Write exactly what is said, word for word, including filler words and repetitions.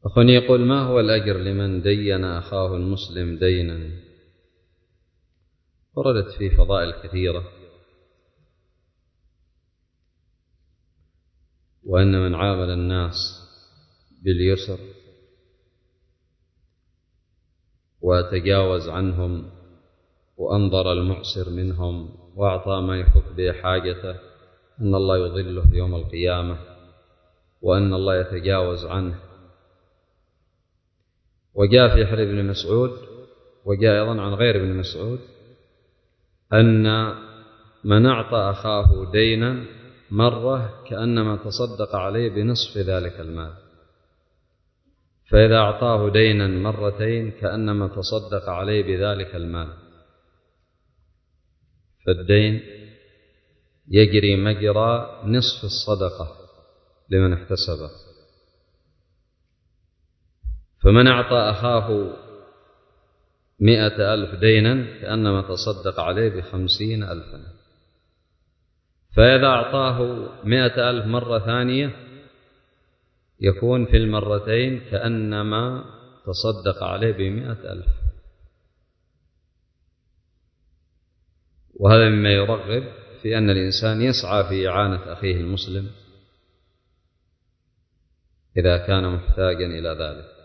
أخوني يقول: ما هو الأجر لمن دين أخاه المسلم دينا؟ وردت في فضائل كثيرة، وأن من عامل الناس باليسر وتجاوز عنهم وأنظر المعسر منهم وأعطى ما يفك به حاجته أن الله يظله يوم القيامة، وأن الله يتجاوز عنه. وجاء في حديث ابن مسعود، وجاء أيضا عن غير ابن مسعود، أن من أعطى أخاه دينا مرة كأنما تصدق عليه بنصف ذلك المال، فإذا أعطاه دينا مرتين كأنما تصدق عليه بذلك المال. فالدين يجري مجرى نصف الصدقة لمن احتسبه. فمن أعطى أخاه مئة ألف دينا كأنما تصدق عليه بخمسين ألفا، فإذا أعطاه مئة ألف مرة ثانية يكون في المرتين كأنما تصدق عليه بمئة ألف. وهذا مما يرغب في أن الإنسان يسعى في إعانة أخيه المسلم إذا كان محتاجا إلى ذلك.